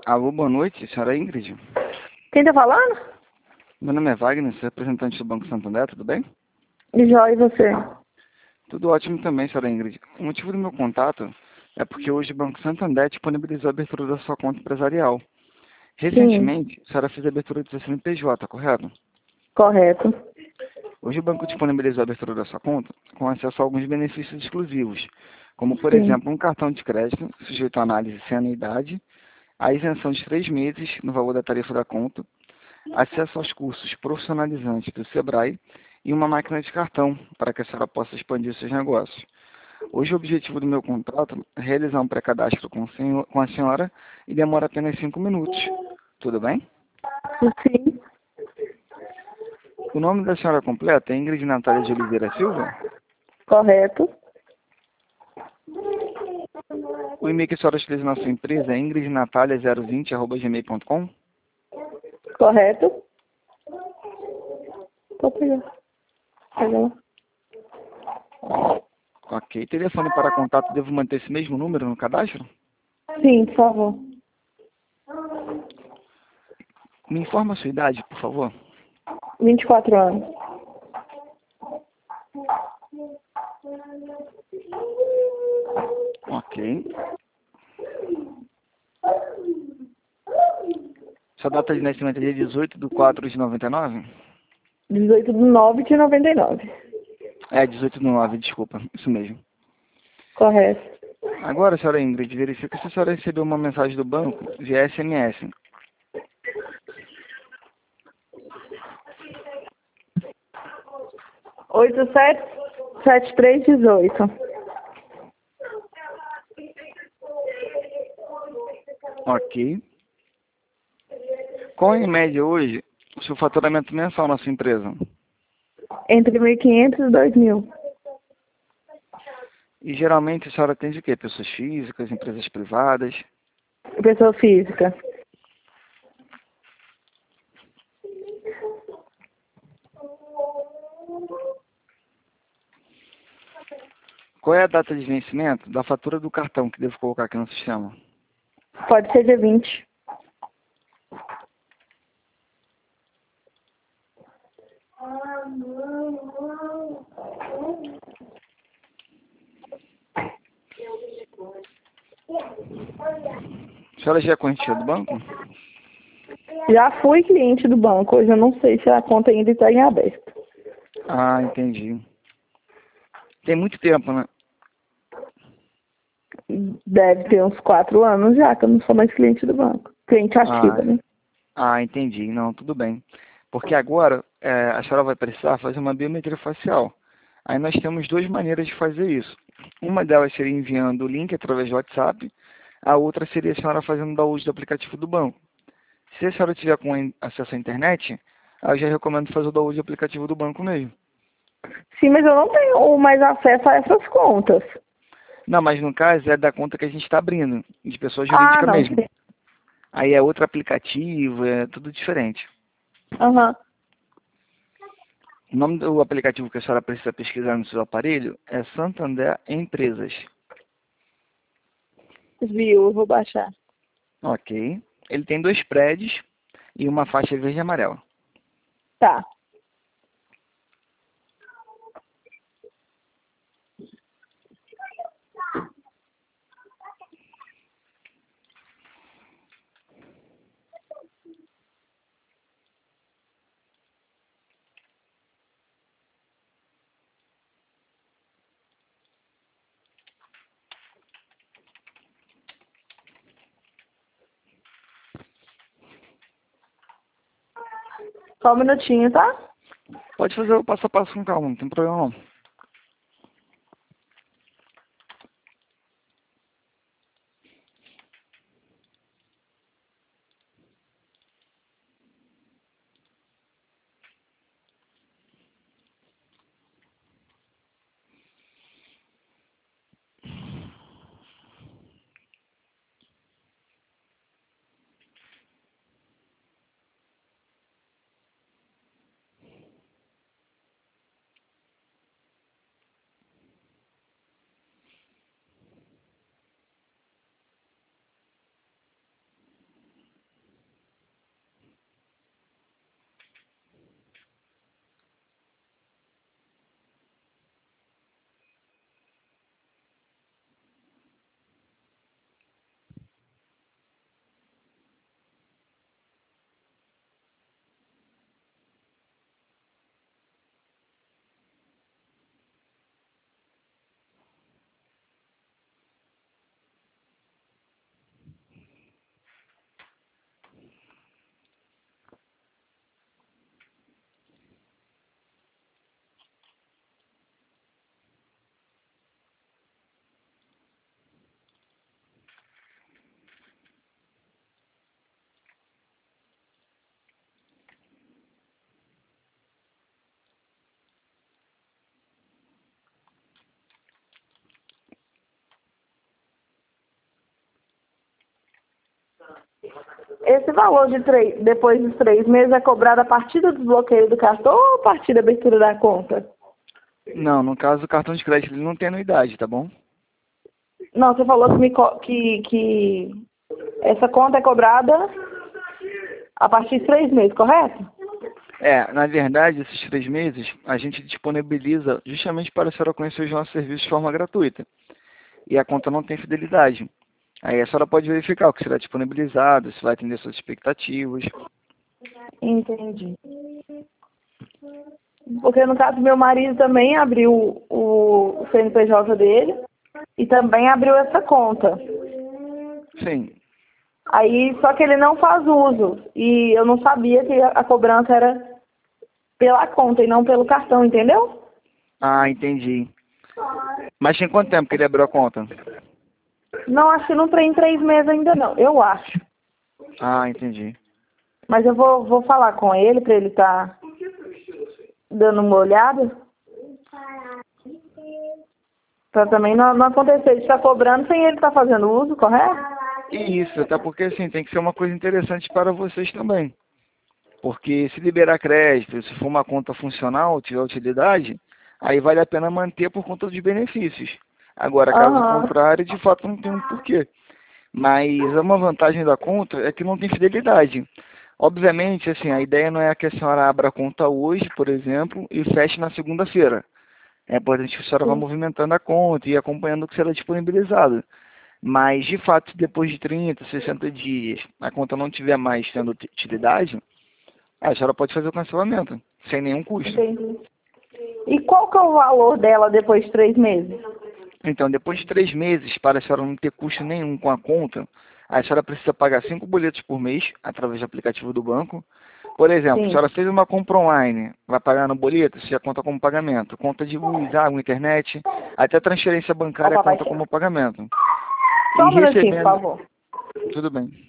Alô, boa noite, senhora Ingrid. Quem tá falando? Meu nome é Wagner, sou representante do Banco Santander, tudo bem? Jó, e você? Tudo ótimo também, senhora Ingrid. O motivo do meu contato é porque hoje o Banco Santander disponibilizou a abertura da sua conta empresarial. Sim, Recentemente, a senhora fez a abertura do seu CNPJ, correto? correto. Hoje o banco disponibilizou a abertura da sua conta com acesso a alguns benefícios exclusivos, como, por Sim. exemplo, um cartão de crédito sujeito à análise sem anuidade, a isenção de 3 meses no valor da tarifa da conta, acesso aos cursos profissionalizantes do Sebrae e uma máquina de cartão para que a senhora possa expandir seus negócios. Hoje o objetivo do meu contrato é realizar um pré-cadastro com a senhora e demora apenas 5 minutos. Tudo bem? Sim, O nome da senhora completa é Ingrid Natália de Oliveira Silva? correto. O e-mail que a senhora utiliza na sua empresa é ingridnatalia020@gmail.com? Correto. Pode pegar. Pega lá. Ok. Telefone para contato, devo manter esse mesmo número no cadastro? Sim, por favor. Me informa a sua idade, por favor. 24 anos. Ok. Sua data de nascimento é dia 18/4/99? 18/9/99. É, 18/9, desculpa. Isso mesmo. Correto. Agora, senhora Ingrid, verifica se a senhora recebeu uma mensagem do banco via SMS. 877318. Ok. Qual é, em média, hoje, o seu faturamento mensal na sua empresa? Entre 1.500 e 2.000. E, geralmente, a senhora atende o quê? Pessoas físicas, empresas privadas? Pessoa física. Qual é a data de vencimento da fatura do cartão que devo colocar aqui no sistema? Pode ser dia 20. A senhora já é correntia do banco? Já fui cliente do banco. Hoje eu não sei se a conta ainda está em aberto. Ah, entendi. Tem muito tempo, né? Deve ter uns 4 anos já, que eu não sou mais cliente do banco. Cliente Ah, ativa, né? entendi. Não, tudo bem. Porque agora a senhora vai precisar fazer uma biometria facial. Aí nós temos duas maneiras de fazer isso. Uma delas seria enviando o link através do WhatsApp. A outra seria a senhora fazendo download do aplicativo do banco. Se a senhora tiver com acesso à internet, eu já recomendo fazer o download do aplicativo do banco mesmo. Sim, mas eu não tenho mais acesso a essas contas. Não, mas no caso é da conta que a gente está abrindo, de pessoa Ah, jurídica não. mesmo. Aí é outro aplicativo, é tudo diferente. Aham. O nome do aplicativo que a senhora precisa pesquisar no seu aparelho é Santander Empresas. Viu, eu vou baixar. Ok. Ele tem 2 prédios e uma faixa verde e amarela. Tá. Só um minutinho, tá? Pode fazer o passo a passo com calma, não tem problema não. esse valor de depois dos 3 meses é cobrado a partir do desbloqueio do cartão ou a partir da abertura da conta? Não, no caso do cartão de crédito ele não tem anuidade, tá bom? Não, você falou que essa conta é cobrada a partir de 3 meses, correto? Na verdade, esses 3 meses a gente disponibiliza justamente para a senhora conhecer os nossos serviços de forma gratuita. E a conta não tem fidelidade. Aí a senhora pode verificar o que será disponibilizado, se vai atender suas expectativas. Entendi. Porque no caso meu marido também abriu o CNPJ dele e também abriu essa conta. Sim. Aí, só que ele não faz uso. E eu não sabia que a cobrança era pela conta e não pelo cartão, entendeu? Ah, entendi. Mas tem quanto tempo que ele abriu a conta? Não, acho que não tem 3 meses ainda não, eu acho. Ah, entendi. Mas eu vou falar com ele para ele estar dando uma olhada. Para também não acontecer de estar cobrando sem ele estar fazendo uso, correto? Isso, até porque assim, tem que ser uma coisa interessante para vocês também. Porque se liberar crédito, se for uma conta funcional, tiver utilidade, aí vale a pena manter por conta dos benefícios. Agora, caso contrário, de fato não tem um porquê. Mas uma vantagem da conta é que não tem fidelidade. Obviamente, assim, a ideia não é que a senhora abra a conta hoje, por exemplo, e feche na segunda-feira. É importante que a senhora vá movimentando a conta e acompanhando o que será disponibilizado. Mas, de fato, depois de 30, 60 dias, a conta não tiver mais tendo utilidade, a senhora pode fazer o cancelamento, sem nenhum custo. Entendi. E qual que é o valor dela depois de 3 meses? Então, depois de 3 meses, para a senhora não ter custo nenhum com a conta, a senhora precisa pagar 5 boletos por mês, através do aplicativo do banco. Por exemplo, a senhora fez uma compra online, vai pagar no boleto, se já conta como pagamento. Conta de luz, água, internet, até transferência bancária conta como pagamento. Só um minutinho, por favor. Tudo bem.